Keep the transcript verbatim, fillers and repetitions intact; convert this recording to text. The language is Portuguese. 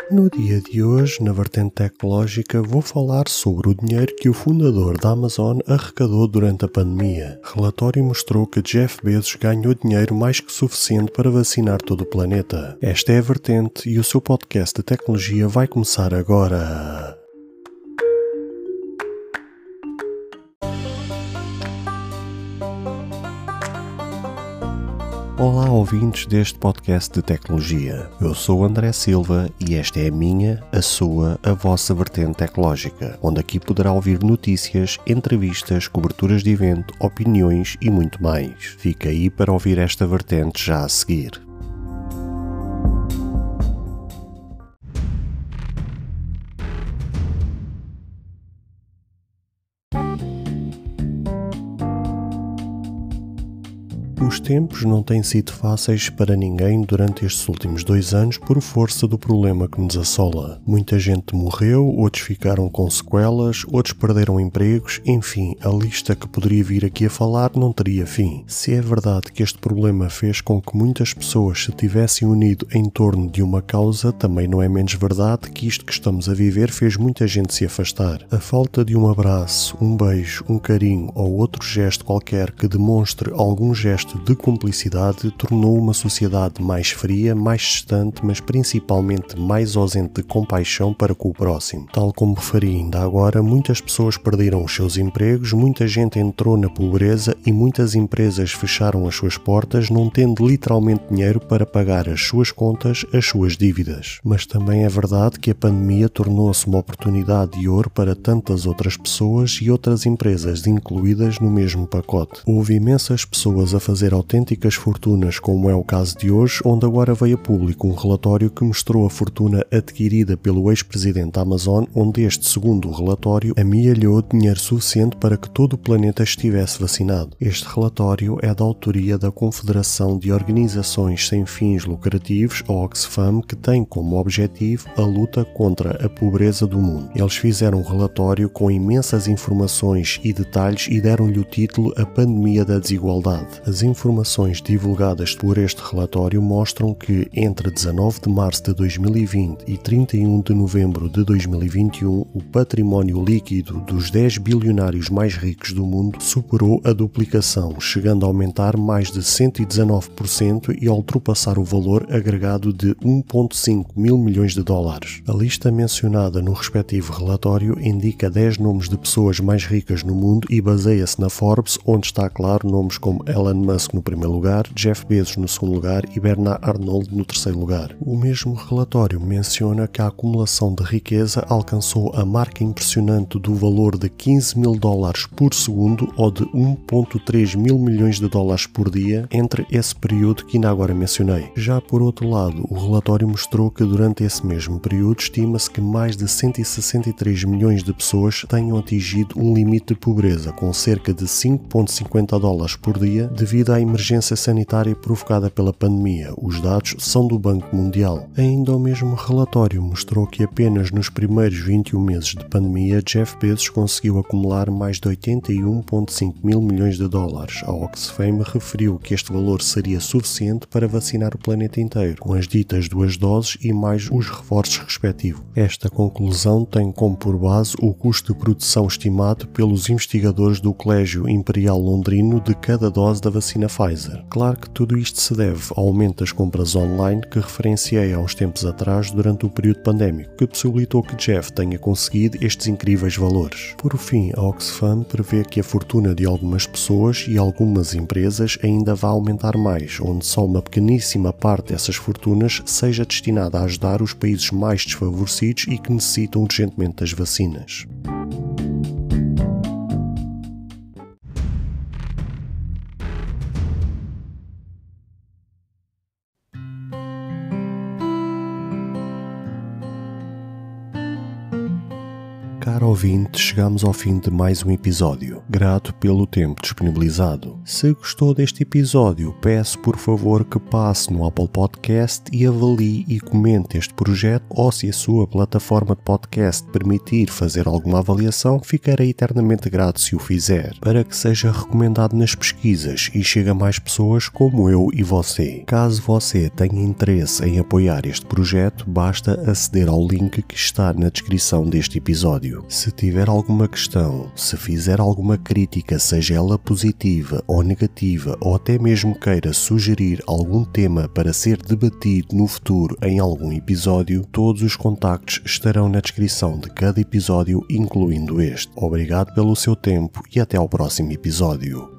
No dia de hoje, na vertente tecnológica, vou falar sobre o dinheiro que o fundador da Amazon arrecadou durante a pandemia. O relatório mostrou que Jeff Bezos ganhou dinheiro mais que suficiente para vacinar todo o planeta. Esta é a vertente e o seu podcast de tecnologia vai começar agora. Olá, ouvintes deste podcast de tecnologia. Eu sou o André Silva e esta é a minha, a sua, a vossa vertente tecnológica, onde aqui poderá ouvir notícias, entrevistas, coberturas de evento, opiniões e muito mais. Fica aí para ouvir esta vertente já a seguir. Os tempos não têm sido fáceis para ninguém durante estes últimos dois anos por força do problema que nos assola. Muita gente morreu, outros ficaram com sequelas, outros perderam empregos, enfim, a lista que poderia vir aqui a falar não teria fim. Se é verdade que este problema fez com que muitas pessoas se tivessem unido em torno de uma causa, também não é menos verdade que isto que estamos a viver fez muita gente se afastar. A falta de um abraço, um beijo, um carinho ou outro gesto qualquer que demonstre algum gesto de cumplicidade tornou uma sociedade mais fria, mais distante, mas principalmente mais ausente de compaixão para com o próximo. Tal como referi ainda agora, muitas pessoas perderam os seus empregos, muita gente entrou na pobreza e muitas empresas fecharam as suas portas, não tendo literalmente dinheiro para pagar as suas contas, as suas dívidas. Mas também é verdade que a pandemia tornou-se uma oportunidade de ouro para tantas outras pessoas e outras empresas incluídas no mesmo pacote. Houve imensas pessoas a fazer autênticas fortunas, como é o caso de hoje, onde agora veio a público um relatório que mostrou a fortuna adquirida pelo ex-presidente da Amazon, onde este, segundo o relatório, amealhou dinheiro suficiente para que todo o planeta estivesse vacinado. Este relatório é da autoria da Confederação de Organizações Sem Fins Lucrativos, a Oxfam, que tem como objetivo a luta contra a pobreza do mundo. Eles fizeram um relatório com imensas informações e detalhes e deram-lhe o título A Pandemia da Desigualdade. As informações divulgadas por este relatório mostram que entre dezanove de março de dois mil e vinte e trinta e um de novembro de dois mil e vinte e um, o património líquido dos dez bilionários mais ricos do mundo superou a duplicação, chegando a aumentar mais de cento e dezanove por cento e a ultrapassar o valor agregado de um vírgula cinco mil milhões de dólares. A lista mencionada no respectivo relatório indica dez nomes de pessoas mais ricas no mundo e baseia-se na Forbes, onde está claro nomes como Elon Musk no primeiro lugar, Jeff Bezos no segundo lugar e Bernard Arnault no terceiro lugar. O mesmo relatório menciona que a acumulação de riqueza alcançou a marca impressionante do valor de quinze mil dólares por segundo ou de um vírgula três mil milhões de dólares por dia entre esse período que ainda agora mencionei. Já por outro lado, o relatório mostrou que durante esse mesmo período estima-se que mais de cento e sessenta e três milhões de pessoas tenham atingido um limite de pobreza, com cerca de cinco vírgula cinquenta dólares por dia devido à emergência sanitária provocada pela pandemia. Os dados são do Banco Mundial. Ainda o mesmo relatório mostrou que apenas nos primeiros vinte e um meses de pandemia, Jeff Bezos conseguiu acumular mais de oitenta e um vírgula cinco mil milhões de dólares. A Oxfam referiu que este valor seria suficiente para vacinar o planeta inteiro, com as ditas duas doses e mais os reforços respectivos. Esta conclusão tem como por base o custo de produção estimado pelos investigadores do Colégio Imperial Londrino de cada dose da vacina Pfizer. Claro que tudo isto se deve ao aumento das compras online que referenciei há uns tempos atrás durante o período pandémico, que possibilitou que Jeff tenha conseguido estes incríveis valores. Por fim, a Oxfam prevê que a fortuna de algumas pessoas e algumas empresas ainda vai aumentar mais, onde só uma pequeníssima parte dessas fortunas seja destinada a ajudar os países mais desfavorecidos e que necessitam urgentemente das vacinas. Caro ouvinte, chegamos ao fim de mais um episódio. Grato pelo tempo disponibilizado. Se gostou deste episódio, peço por favor que passe no Apple Podcast e avalie e comente este projeto, ou se a sua plataforma de podcast permitir fazer alguma avaliação, ficarei eternamente grato se o fizer, para que seja recomendado nas pesquisas e chegue a mais pessoas como eu e você. Caso você tenha interesse em apoiar este projeto, basta aceder ao link que está na descrição deste episódio. Se tiver alguma questão, se fizer alguma crítica, seja ela positiva ou negativa, ou até mesmo queira sugerir algum tema para ser debatido no futuro em algum episódio, todos os contactos estarão na descrição de cada episódio, incluindo este. Obrigado pelo seu tempo e até ao próximo episódio.